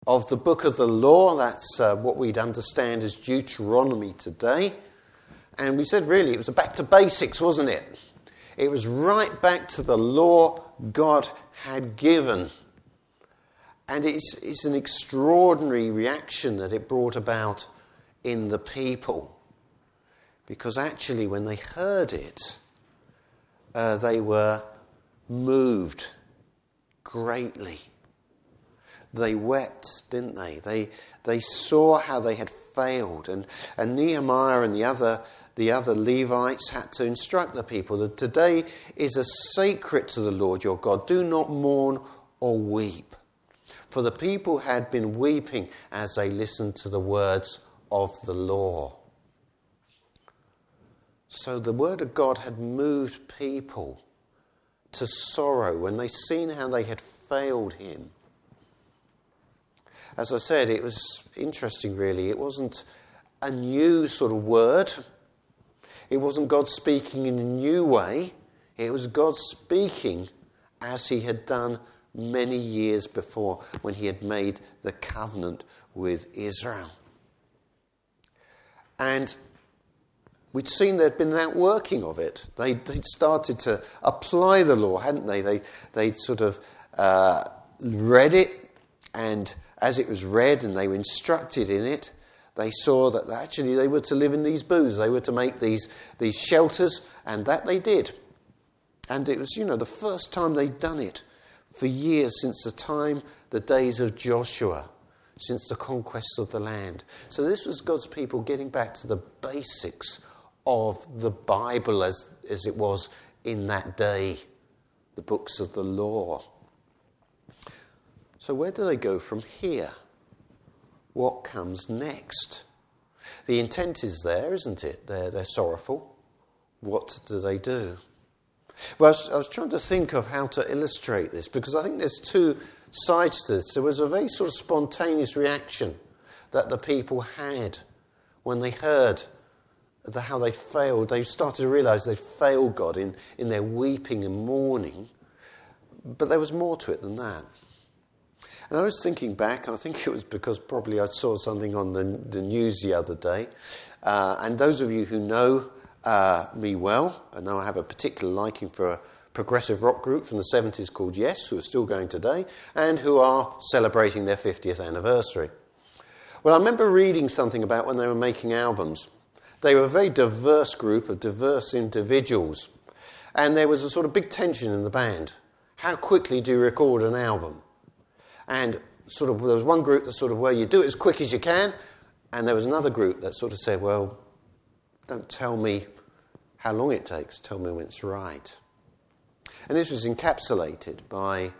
of the book of the law. That's what we'd understand as Deuteronomy today. And we said really it was back to basics, wasn't it? It was right back to the law God had given. And it's an extraordinary reaction that it brought about in the people. Because actually when they heard it, they were moved greatly. They wept, didn't they? They saw how they had failed. And Nehemiah and the other Levites had to instruct the people that today is a sacred to the Lord your God. Do not mourn or weep. For the people had been weeping as they listened to the words of the law. So the word of God had moved people to sorrow when they seen how they had failed him. As I said, it was interesting really. It wasn't a new sort of word. It wasn't God speaking in a new way. It was God speaking as he had done many years before when he had made the covenant with Israel. And we'd seen there'd been an outworking of it. They'd started to apply the law, hadn't they? They'd sort of read it, and as it was read and they were instructed in it, they saw that actually they were to live in these booths. They were to make these shelters, and that they did. And it was, the first time they'd done it for years since the days of Joshua, since the conquest of the land. So this was God's people getting back to the basics of the Bible as it was in that day, the books of the law. So where do they go from here? What comes next? The intent is there, isn't it? They're sorrowful. What do they do? Well, I was trying to think of how to illustrate this, because I think there's two sides to this. There was a very sort of spontaneous reaction that the people had when they heard how they'd failed. They started to realise they'd failed God in their weeping and mourning. But there was more to it than that. And I was thinking back, I think it was because probably I saw something on the news the other day. And those of you who know me well, I know I have a particular liking for a progressive rock group from the 70s called Yes, who are still going today, and who are celebrating their 50th anniversary. Well, I remember reading something about when they were making albums. They were a very diverse group of diverse individuals. And there was a sort of big tension in the band. How quickly do you record an album? And sort of there was one group that sort of, well, you do it as quick as you can. And there was another group that sort of said, well, don't tell me how long it takes. Tell me when it's right. And this was encapsulated by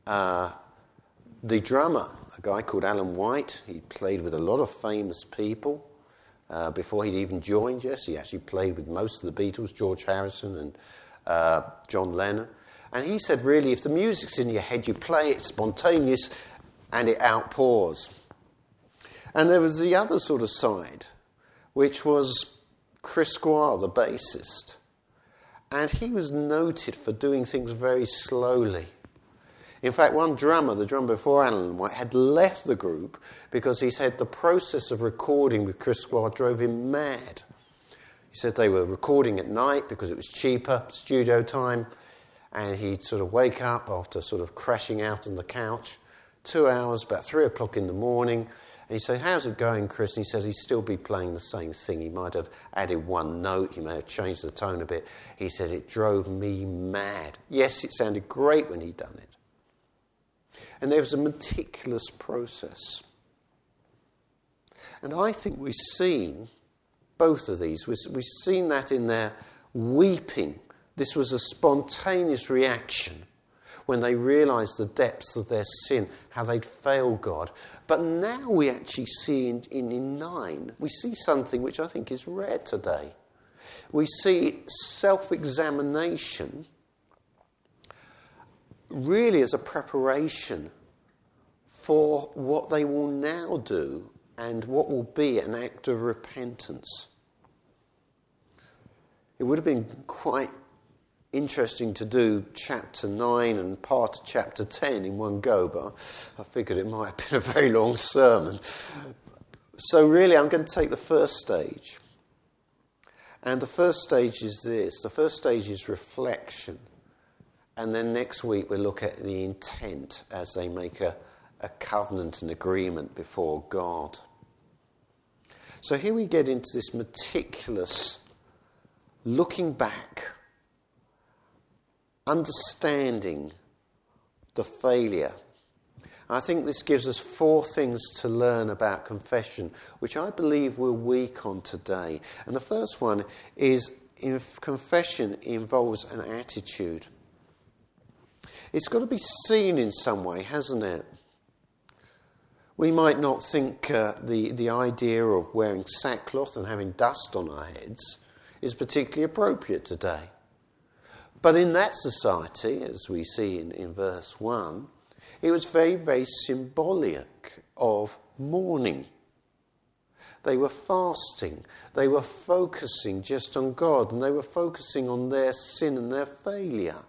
the drummer, a guy called Alan White. He played with a lot of famous people before he'd even joined Yes. He actually played with most of the Beatles, George Harrison and John Lennon. And he said, really, if the music's in your head, you play it spontaneous and it outpours. And there was the other sort of side, which was Chris Squire, the bassist. And he was noted for doing things very slowly. In fact, one drummer, the drummer before Alan White, had left the group because he said the process of recording with Chris Squire drove him mad. He said they were recording at night because it was cheaper, studio time, and he'd sort of wake up after sort of crashing out on the couch, 2 hours, about 3 o'clock in the morning, and he said, how's it going, Chris? And he said he'd still be playing the same thing. He might have added one note, he may have changed the tone a bit. He said, it drove me mad. Yes, it sounded great when he'd done it. And there was a meticulous process. And I think we've seen both of these. We've seen that in their weeping. This was a spontaneous reaction when they realised the depths of their sin, how they'd failed God. But now we actually see in 9, we see something which I think is rare today. We see self-examination really as a preparation for what they will now do and what will be an act of repentance. It would have been quite interesting to do chapter 9 and part of chapter 10 in one go, but I figured it might have been a very long sermon. So really, I'm going to take the first stage. And the first stage is this. The first stage is reflection. And then next week we'll look at the intent as they make a covenant and agreement before God. So here we get into this meticulous looking back, understanding the failure. I think this gives us 4 things to learn about confession, which I believe we're weak on today. And the first one is if confession involves an attitude. It's got to be seen in some way, hasn't it? We might not think the idea of wearing sackcloth and having dust on our heads is particularly appropriate today. But in that society, as we see in verse 1, it was very, very symbolic of mourning. They were fasting. They were focusing just on God, and they were focusing on their sin and their failure.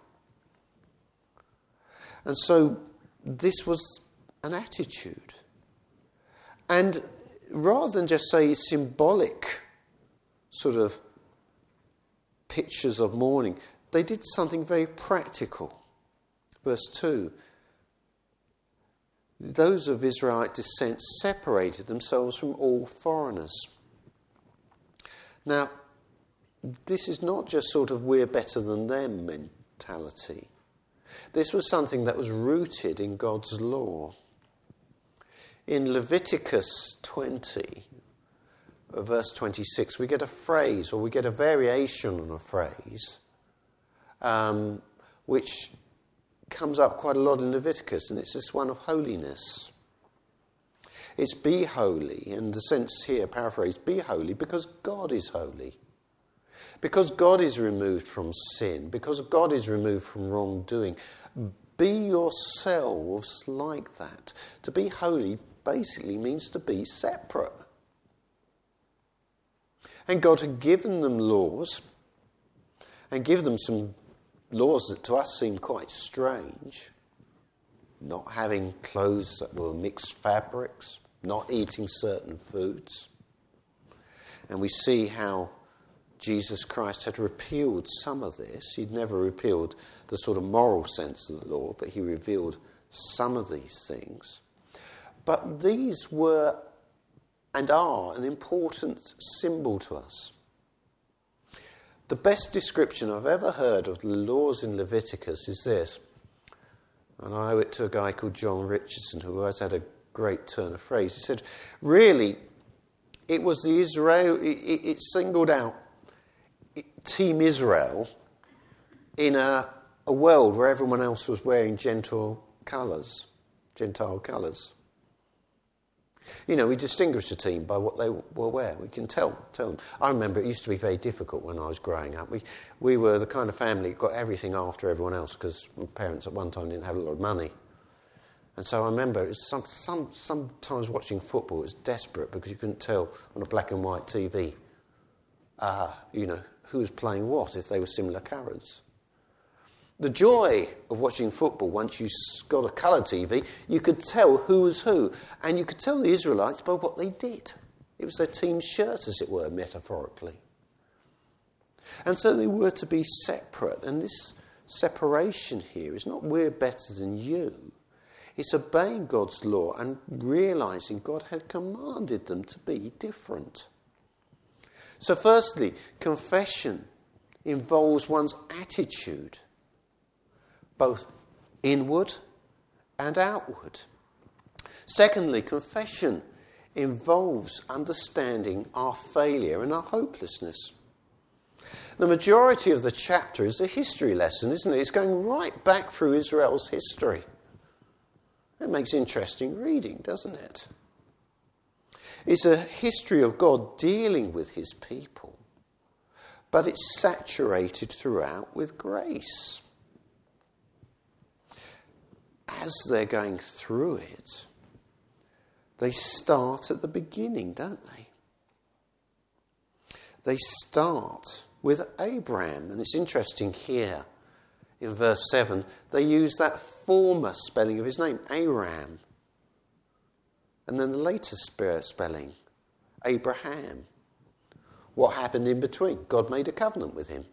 And so this was an attitude. And rather than just say symbolic sort of pictures of mourning, they did something very practical. Verse 2, those of Israelite descent separated themselves from all foreigners. Now, this is not just sort of we're better than them mentality. This was something that was rooted in God's law. In Leviticus 20, verse 26, we get a phrase, or we get a variation on a phrase, which comes up quite a lot in Leviticus, and it's this one of holiness. It's be holy, in the sense here, paraphrase, be holy because God is holy. Because God is removed from sin, because God is removed from wrongdoing. Be yourselves like that. To be holy basically means to be separate. And God had given them laws, and give them some laws that to us seem quite strange. Not having clothes that were mixed fabrics, not eating certain foods. And we see how Jesus Christ had repealed some of this. He'd never repealed the sort of moral sense of the law, but he revealed some of these things. But these were and are an important symbol to us. The best description I've ever heard of the laws in Leviticus is this, and I owe it to a guy called John Richardson, who always had a great turn of phrase. He said, really, it was the Israel, it singled out Team Israel in a world where everyone else was wearing Gentile colours. You know, we distinguished a team by what they were wearing. We can tell them. I remember it used to be very difficult when I was growing up. We were the kind of family that got everything after everyone else because my parents at one time didn't have a lot of money. And so I remember it was sometimes watching football, it was desperate because you couldn't tell on a black and white TV, who was playing what if they were similar colours. The joy of watching football, once you got a colour TV, you could tell who was who. And you could tell the Israelites by what they did. It was their team shirt, as it were, metaphorically. And so they were to be separate. And this separation here is not we're better than you. It's obeying God's law and realising God had commanded them to be different. So firstly, confession involves one's attitude, both inward and outward. Secondly, confession involves understanding our failure and our hopelessness. The majority of the chapter is a history lesson, isn't it? It's going right back through Israel's history. It makes interesting reading, doesn't it? It's a history of God dealing with his people, but it's saturated throughout with grace. As they're going through it, they start at the beginning, don't they? They start with Abraham, and it's interesting here in verse 7, they use that former spelling of his name, Aram. And then the later spelling, Abraham. What happened in between? God made a covenant with him.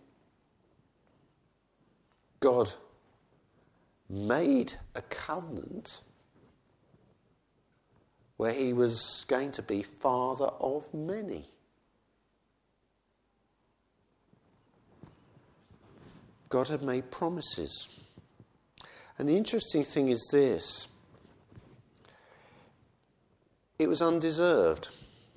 God made a covenant where he was going to be father of many. God had made promises. And the interesting thing is this. It was undeserved.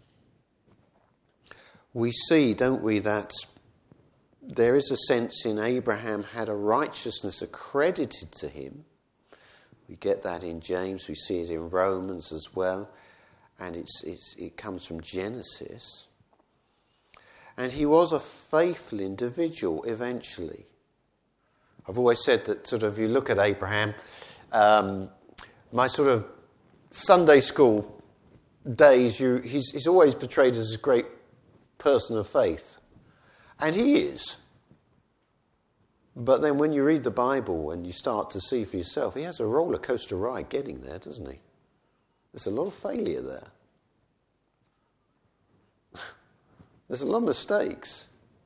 We see, don't we, that there is a sense in Abraham had a righteousness accredited to him. We get that in James, we see it in Romans as well, and it comes from Genesis. And he was a faithful individual eventually. I've always said that sort of you look at Abraham, my sort of Sunday school days, he's always portrayed as a great person of faith. And he is. But then when you read the Bible and you start to see for yourself, he has a roller coaster ride getting there, doesn't he? There's a lot of failure there. There's a lot of mistakes.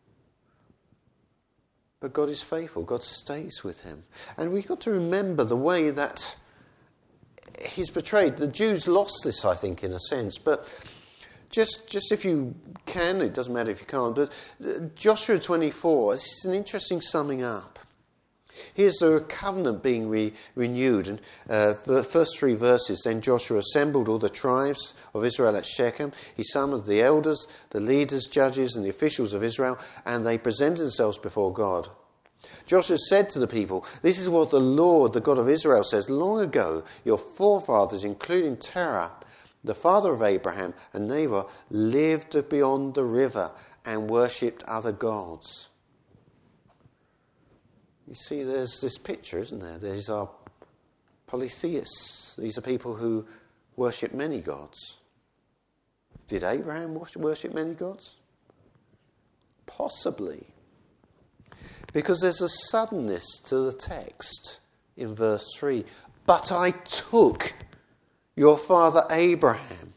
But God is faithful. God stays with him. And we've got to remember the way that he's portrayed. The Jews lost this, I think, in a sense. But just if you can, it doesn't matter if you can't, but Joshua 24, this is an interesting summing up. Here's the covenant being renewed. And the first 3 verses, then Joshua assembled all the tribes of Israel at Shechem. He summoned the elders, the leaders, judges, and the officials of Israel, and they presented themselves before God. Joshua said to the people, "This is what the Lord, the God of Israel, says. Long ago, your forefathers, including Terah, the father of Abraham and Nahor, lived beyond the river and worshipped other gods." You see, there's this picture, isn't there? These are polytheists. These are people who worship many gods. Did Abraham worship many gods? Possibly. Because there's a suddenness to the text in verse 3. "But I took your father Abraham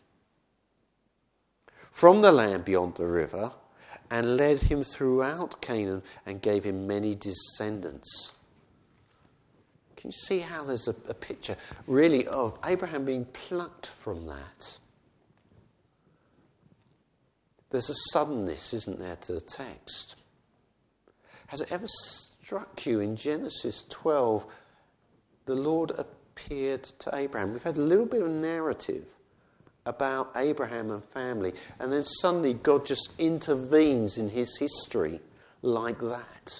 from the land beyond the river and led him throughout Canaan and gave him many descendants." Can you see how there's a picture really of Abraham being plucked from that? There's a suddenness, isn't there, to the text? Has it ever struck you in Genesis 12, the Lord appeared to Abraham? We've had a little bit of narrative about Abraham and family, and then suddenly God just intervenes in his history like that.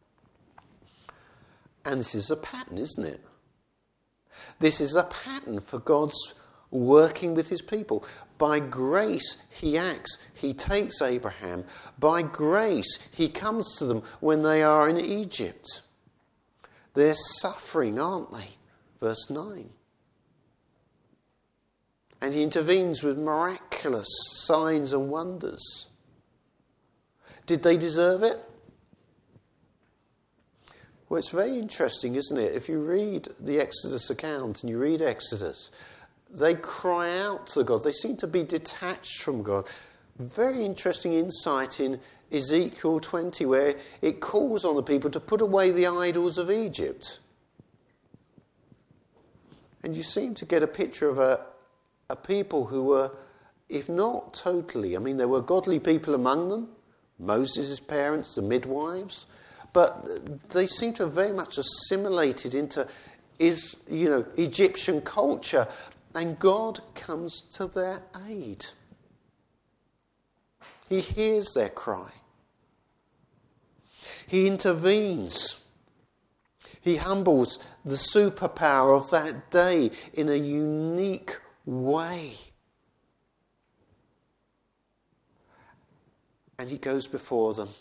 And this is a pattern, isn't it? This is a pattern for God's working with his people. By grace he acts. He takes Abraham. By grace he comes to them when they are in Egypt. They're suffering, aren't they? Verse 9. And he intervenes with miraculous signs and wonders. Did they deserve it? Well, it's very interesting, isn't it? If you read the Exodus account and you read Exodus, they cry out to God. They seem to be detached from God. Very interesting insight in Ezekiel 20, where it calls on the people to put away the idols of Egypt. And you seem to get a picture of a people who were, if not totally, I mean, there were godly people among them, Moses' parents, the midwives, but they seem to have very much assimilated into Egyptian culture, and God comes to their aid. He hears their cry. He intervenes. He humbles the superpower of that day in a unique way. And he goes before them.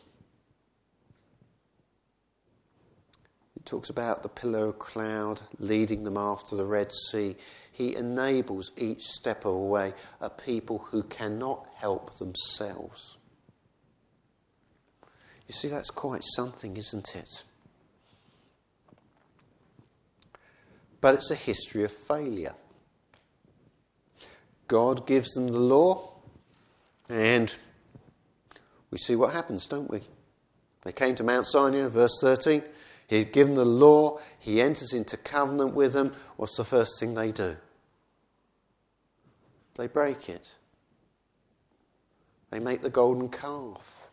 He talks about the pillar of cloud leading them after the Red Sea. He enables each step of the way a people who cannot help themselves. You see, that's quite something, isn't it? but it's a history of failure. God gives them the law, and we see what happens, don't we? They came to Mount Sinai, verse 13. He'd given the law. He enters into covenant with them. What's the first thing they do? They break it. They make the golden calf.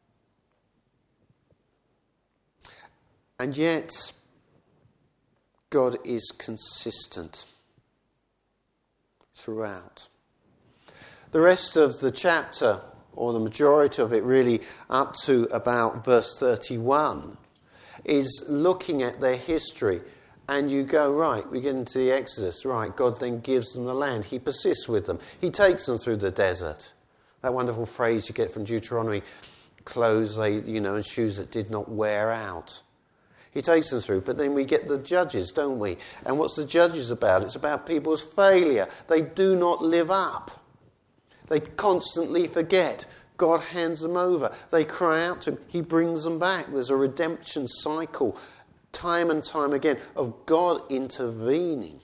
And yet, God is consistent throughout. The rest of the chapter, or the majority of it really, up to about verse 31, is looking at their history. And you go, right, we get into the Exodus, right, God then gives them the land. He persists with them. He takes them through the desert. That wonderful phrase you get from Deuteronomy, clothes and shoes that did not wear out. He takes them through, but then we get the Judges, don't we? And what's the Judges about? It's about people's failure. They do not live up. They constantly forget. God hands them over. They cry out to him. He brings them back. There's a redemption cycle, time and time again, of God intervening.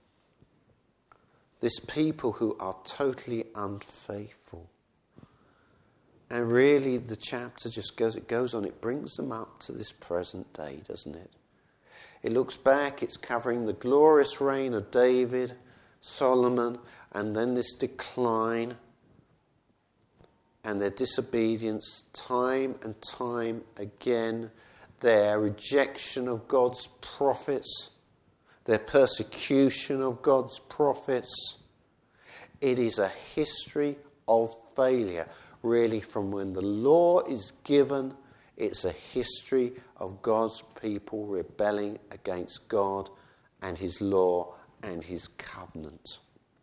This people who are totally unfaithful. And really the chapter just goes on. It brings them up to this present day, doesn't it? It looks back. It's covering the glorious reign of David, Solomon, and then this decline and their disobedience time and time again, their rejection of God's prophets, their persecution of God's prophets. It is a history of failure. Really, from when the law is given, it's a history of God's people rebelling against God and his law and his covenant.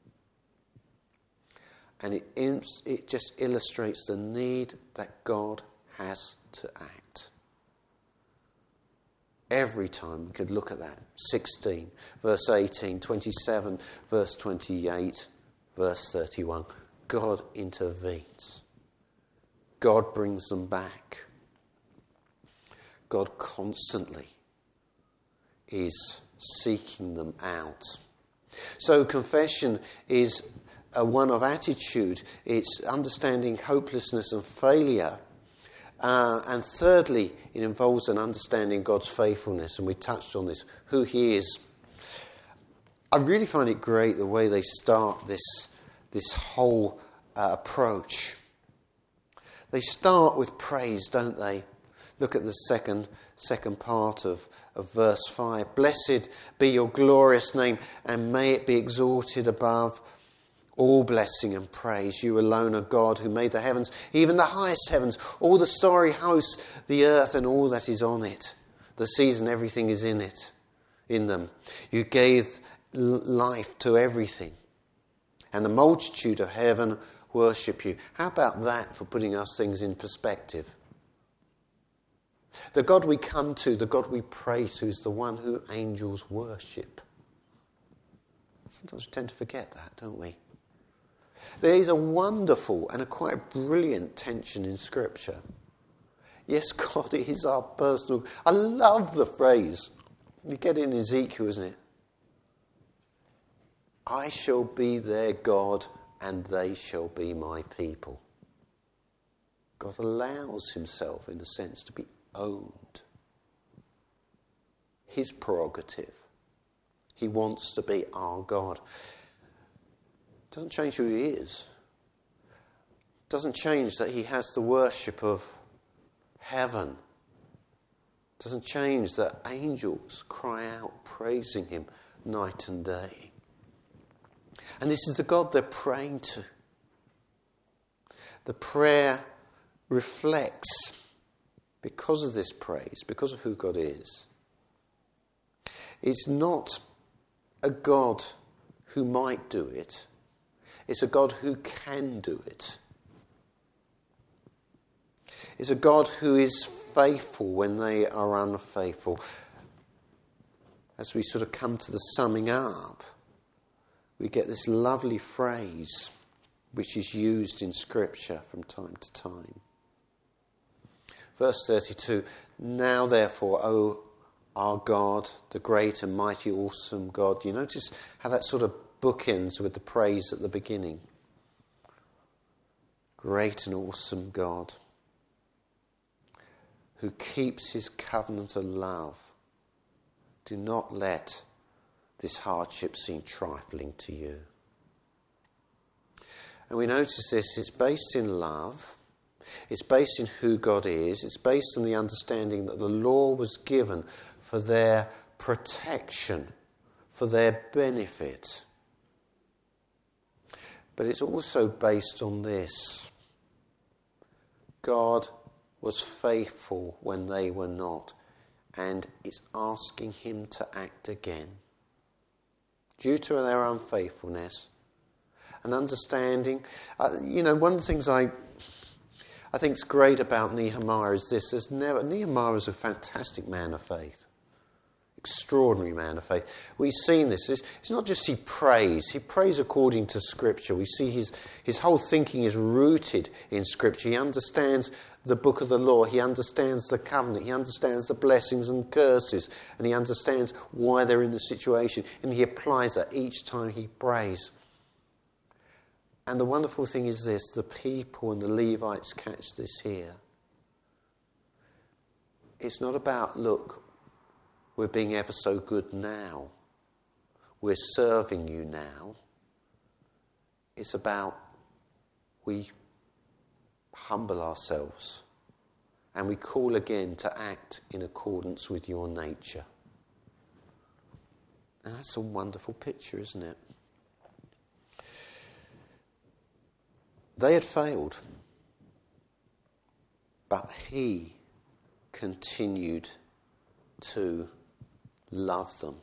And it just illustrates the need that God has to act. Every time we could look at that. 16, verse 18, 27, verse 28, verse 31. God intervenes. God brings them back. God constantly is seeking them out. So confession is one of attitude. It's understanding hopelessness and failure. And thirdly, it involves an understanding God's faithfulness. And we touched on this, who he is. I really find it great the way they start this whole approach. They start with praise, don't they? Look at the second part of verse 5. Blessed be your glorious name, and may it be exalted above all blessing and praise. You alone are God who made the heavens, even the highest heavens, all the starry hosts, the earth and all that is on it. The seas and everything is in them. You gave life to everything. And the multitude of heaven worship you. How about that for putting us things in perspective? The God we come to, the God we pray to, is the one who angels worship. Sometimes we tend to forget that, don't we? There is a wonderful and a quite brilliant tension in Scripture. Yes, God is our personal... I love the phrase. You get it in Ezekiel, isn't it? I shall be their God, and they shall be my people. God allows himself, in a sense, to be owned. His prerogative. He wants to be our God. Doesn't change who he is. Doesn't change that he has the worship of heaven. Doesn't change that angels cry out praising him night and day. And this is the God they're praying to. The prayer reflects, because of this praise, because of who God is, it's not a God who might do it. It's a God who can do it. It's a God who is faithful when they are unfaithful. As we sort of come to the summing up, we get this lovely phrase which is used in Scripture from time to time. Verse 32, now therefore, O our God, the great and mighty, awesome God. You notice how that sort of bookends with the praise at the beginning. Great and awesome God, who keeps his covenant of love. Do not let this hardship seem trifling to you. And we notice this, it's based in love. It's based in who God is. It's based on the understanding that the law was given for their protection, for their benefit. But it's also based on this. God was faithful when they were not, and it's asking him to act again. Due to their unfaithfulness and understanding, one of the things I think is great about Nehemiah is this. Nehemiah was a fantastic man of faith. Extraordinary man of faith. We've seen this. It's not just he prays according to Scripture. We see his whole thinking is rooted in Scripture. He understands the book of the law. He understands the covenant. He understands the blessings and curses. And he understands why they're in the situation. And he applies that each time he prays. And the wonderful thing is this, the people and the Levites catch this here. It's not about, look, we're being ever so good now. We're serving you now. It's about we humble ourselves and we call again to act in accordance with your nature. And that's a wonderful picture, isn't it? They had failed, but he continued to love them.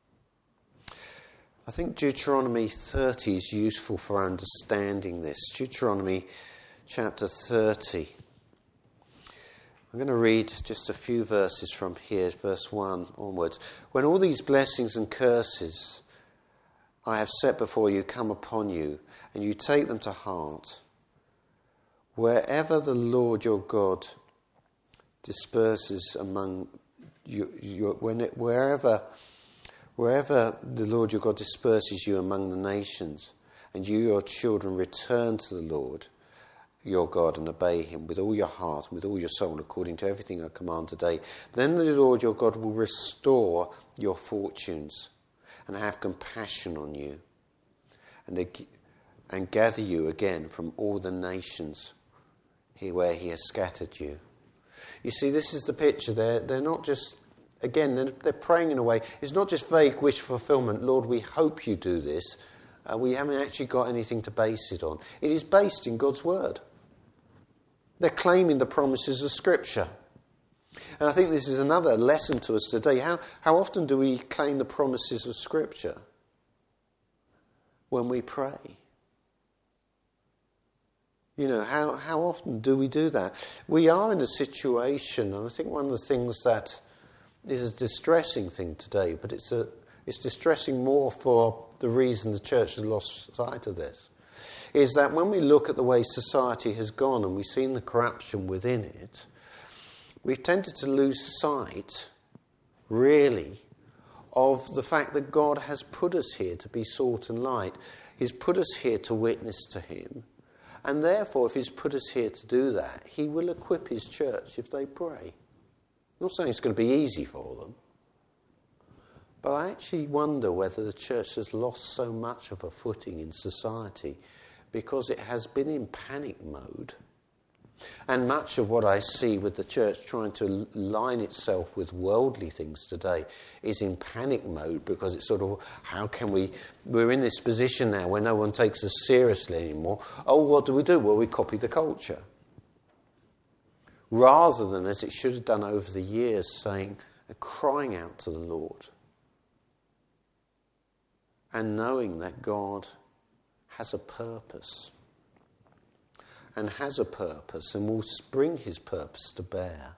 I think Deuteronomy 30 is useful for understanding this. Deuteronomy chapter 30. I'm going to read just a few verses from here, verse 1 onwards. When all these blessings and curses I have set before you come upon you, and you take them to heart, wherever the Lord your God disperses among you, wherever the Lord your God disperses you among the nations, and you, your children, return to the Lord your God and obey him with all your heart and with all your soul, according to everything I command today, then the Lord your God will restore your fortunes and have compassion on you, and gather you again from all the nations where he has scattered you. You see, this is the picture. They're not just, again, they're praying in a way. It's not just vague wish fulfillment. Lord, we hope you do this. We haven't actually got anything to base it on. It is based in God's word. They're claiming the promises of Scripture. And I think this is another lesson to us today. How often do we claim the promises of Scripture? When we pray. You know, how often do we do that? We are in a situation, and I think one of the things that is a distressing thing today, but it's distressing more for the reason the church has lost sight of this, is that when we look at the way society has gone and we've seen the corruption within it, we've tended to lose sight, really, of the fact that God has put us here to be salt and light. He's put us here to witness to him. And therefore, if he's put us here to do that, he will equip his church if they pray. I'm not saying it's going to be easy for them. But I actually wonder whether the church has lost so much of a footing in society because it has been in panic mode. And much of what I see with the church trying to line itself with worldly things today is in panic mode because it's sort of, how can we're in this position now where no one takes us seriously anymore. Oh, what do? Well, we copy the culture. Rather than, as it should have done over the years, saying, crying out to the Lord. And knowing that God has a purpose. And has a purpose and will bring his purpose to bear.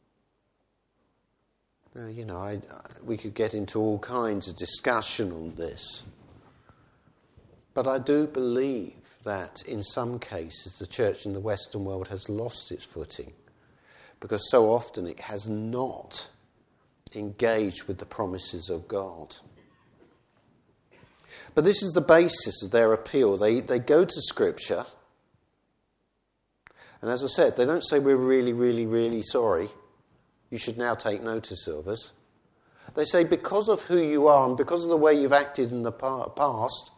Now, you know, we could get into all kinds of discussion on this. But I do believe that in some cases the church in the Western world has lost its footing because so often it has not engaged with the promises of God. But this is the basis of their appeal. They go to Scripture, and as I said, they don't say, we're really, really, really sorry. You should now take notice of us. They say, because of who you are and because of the way you've acted in the past,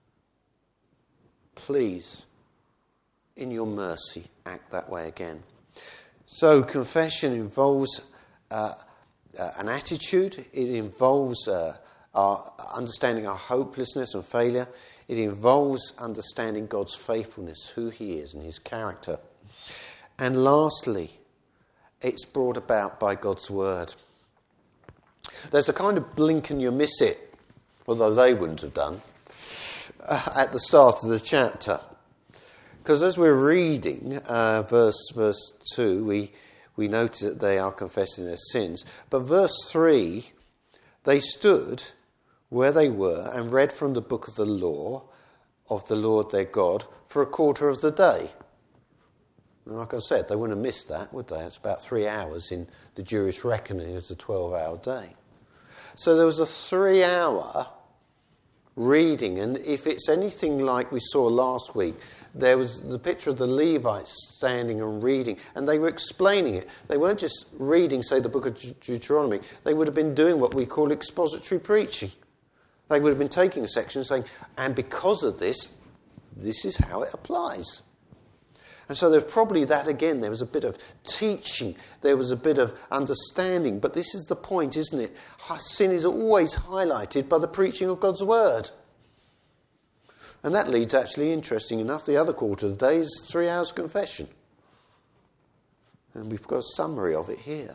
please, in your mercy, act that way again. So confession involves an attitude. It involves our understanding our hopelessness and failure. It involves understanding God's faithfulness, who he is and his character. And lastly, it's brought about by God's word. There's a kind of blink and you miss it, although they wouldn't have done, at the start of the chapter. Because as we're reading verse 2, we notice that they are confessing their sins. But verse 3, they stood where they were and read from the book of the law of the Lord their God for a quarter of the day. And like I said, they wouldn't have missed that, would they? It's about 3 hours in the Jewish reckoning as a 12-hour day. So there was a 3-hour reading, and if it's anything like we saw last week, there was the picture of the Levites standing and reading, and they were explaining it. They weren't just reading, say, the book of Deuteronomy. They would have been doing what we call expository preaching. They would have been taking a section and saying, and because of this, this is how it applies. And so there's probably that again. There was a bit of teaching. There was a bit of understanding. But this is the point, isn't it? Sin is always highlighted by the preaching of God's word. And that leads, actually, interesting enough, the other quarter of the day is 3 hours confession. And we've got a summary of it here.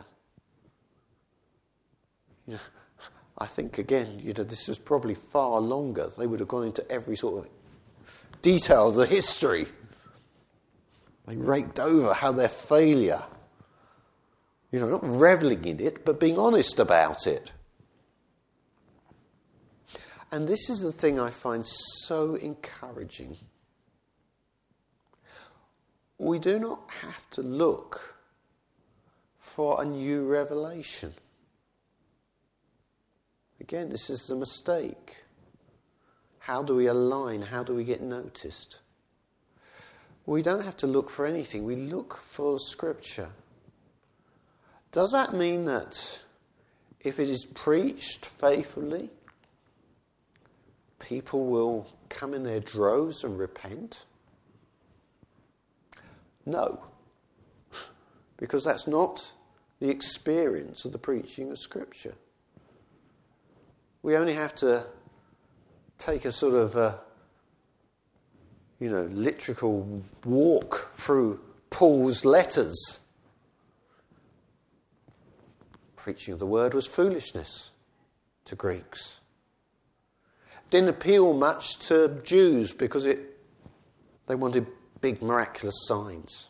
I think, again, this is probably far longer. They would have gone into every sort of detail of the history. They raked over how their failure, not reveling in it, but being honest about it. And this is the thing I find so encouraging. We do not have to look for a new revelation. Again, this is the mistake. How do we align? How do we get noticed? We don't have to look for anything. We look for Scripture. Does that mean that if it is preached faithfully, people will come in their droves and repent? No. Because that's not the experience of the preaching of Scripture. We only have to take a sort of literal walk through Paul's letters. Preaching of the word was foolishness to Greeks. Didn't appeal much to Jews because they wanted big miraculous signs.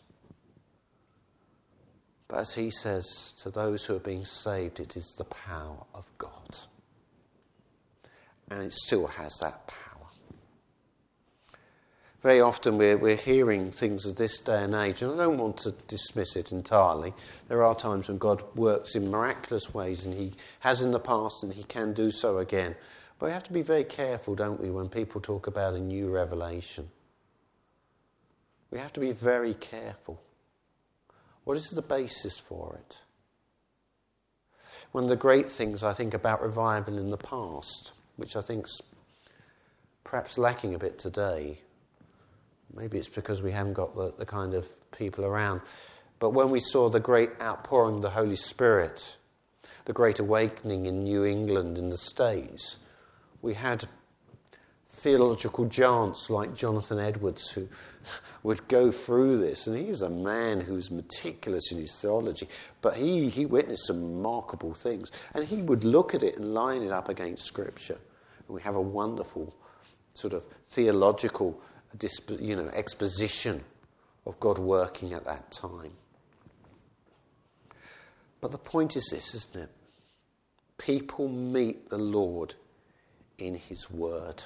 But as he says, to those who are being saved, it is the power of God. And it still has that power. Very often we're hearing things of this day and age, and I don't want to dismiss it entirely. There are times when God works in miraculous ways, and he has in the past, and he can do so again. But we have to be very careful, don't we, when people talk about a new revelation. We have to be very careful. What is the basis for it? One of the great things I think about revival in the past, which I think's perhaps lacking a bit today, maybe it's because we haven't got the kind of people around, but when we saw the great outpouring of the Holy Spirit, the great awakening in New England in the States, we had theological giants like Jonathan Edwards who would go through this, and he was a man who was meticulous in his theology, but he witnessed some remarkable things, and he would look at it and line it up against Scripture. And we have a wonderful sort of theological exposition of God working at that time. But the point is this, isn't it? People meet the Lord in his word.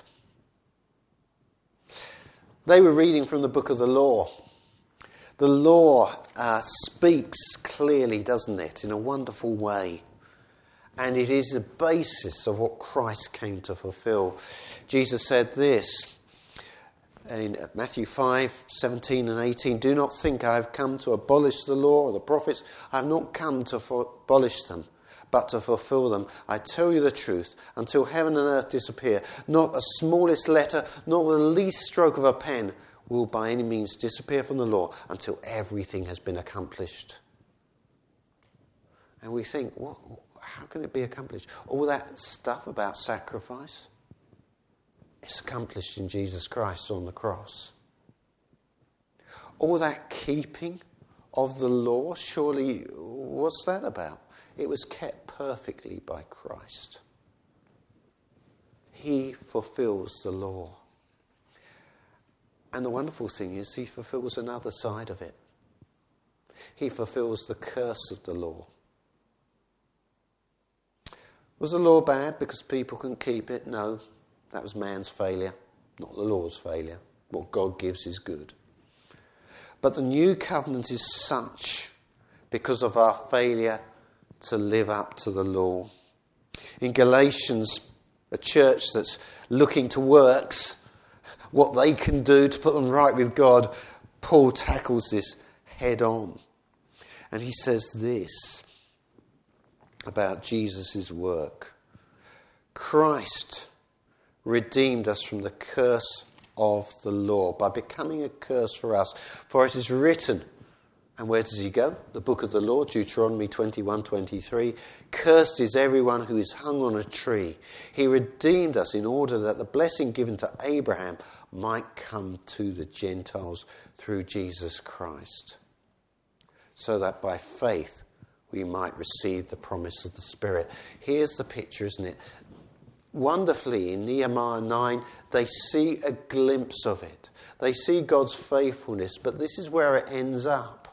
They were reading from the book of the law. The law speaks clearly, doesn't it, in a wonderful way. And it is the basis of what Christ came to fulfill. Jesus said this in Matthew 5:17 and 18, "Do not think I have come to abolish the law or the prophets. I have not come to abolish them, but to fulfill them. I tell you the truth, until heaven and earth disappear, not a smallest letter, nor the least stroke of a pen will by any means disappear from the law until everything has been accomplished." And we think, how can it be accomplished? All that stuff about sacrifice, it's accomplished in Jesus Christ on the cross. All that keeping of the law, surely, what's that about? It was kept perfectly by Christ. He fulfills the law. And the wonderful thing is, he fulfills another side of it. He fulfills the curse of the law. Was the law bad because people couldn't keep it? No, that was man's failure, not the law's failure. What God gives is good. But the new covenant is such because of our failure to live up to the law. In Galatians, a church that's looking to works, what they can do to put them right with God, Paul tackles this head on. And he says this about Jesus' work. Christ redeemed us from the curse of the law by becoming a curse for us. For it is written, and where does he go? The book of the law, Deuteronomy 21:23. "Cursed is everyone who is hung on a tree. He redeemed us in order that the blessing given to Abraham might come to the Gentiles through Jesus Christ, so that by faith we might receive the promise of the Spirit." Here's the picture, isn't it? Wonderfully, in Nehemiah 9, they see a glimpse of it. They see God's faithfulness, but this is where it ends up.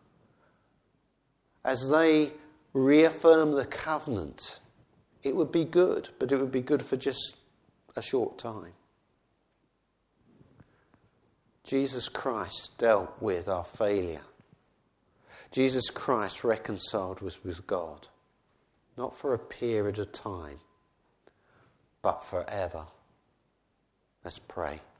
As they reaffirm the covenant, it would be good, but it would be good for just a short time. Jesus Christ dealt with our failure. Jesus Christ reconciled us with God, not for a period of time, but forever. Let's pray.